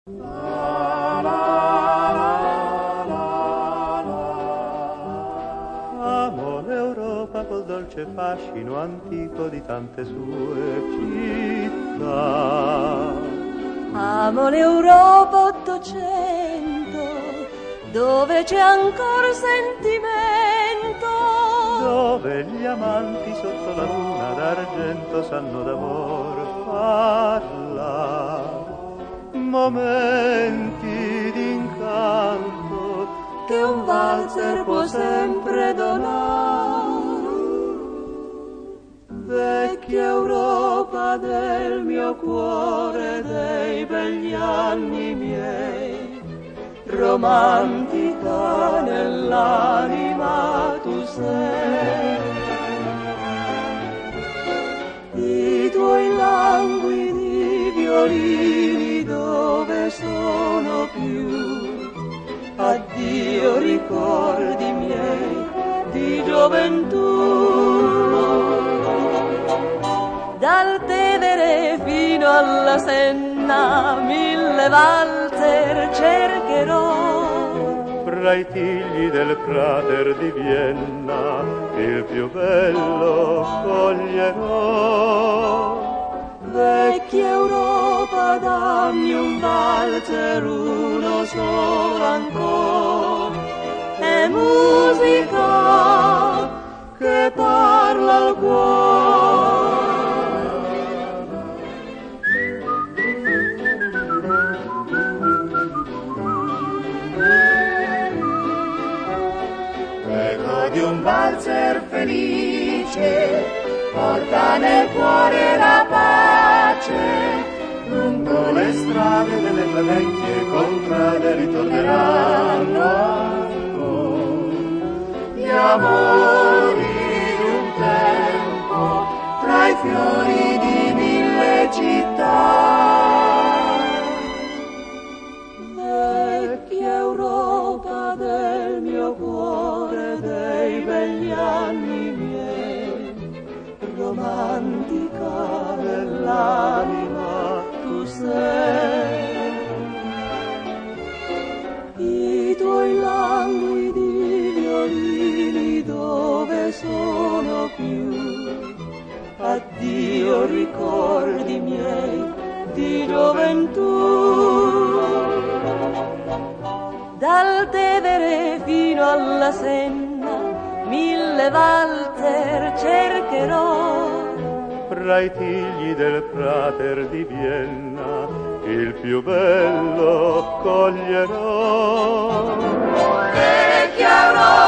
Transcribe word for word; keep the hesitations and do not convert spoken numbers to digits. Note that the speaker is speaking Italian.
Amo l'Europa col dolce fascino antico di tante sue città. Amo l'Europa ottocento, dove c'è ancora sentimento, dove gli amanti sotto la luna d'argento sanno d'amor parlar. Momenti d'incanto che un valzer può sempre donar. Vecchia Europa del mio cuore, dei begli anni miei, romantica nell'anima tu sei. I tuoi languidi violini dove sono più? Addio ricordi miei di gioventù. Dal Tevere fino alla Senna mille valzer cercherò. Fra i tigli del Prater di Vienna il più bello coglierò. Vecchia Europa, dammi un valzer, uno solo ancora. È musica che parla al cuore. L'eco di un valzer felice porta nel cuore la pace. Lungo le strade delle tue vecchie contrade ritorneranno gli amori d'un tempo tra i fiori di mille città. Vecchia Europa del mio cuore, dei begli anni miei, romantica nell'anima tu sei. I tuoi languidi violini dove sono più? Addio ricordi miei di gioventù. Dal Tevere fino alla Senna mille valzer cercherò. Fra i tigli del Prater di Vienna il più bello coglierò. Vecchia Europa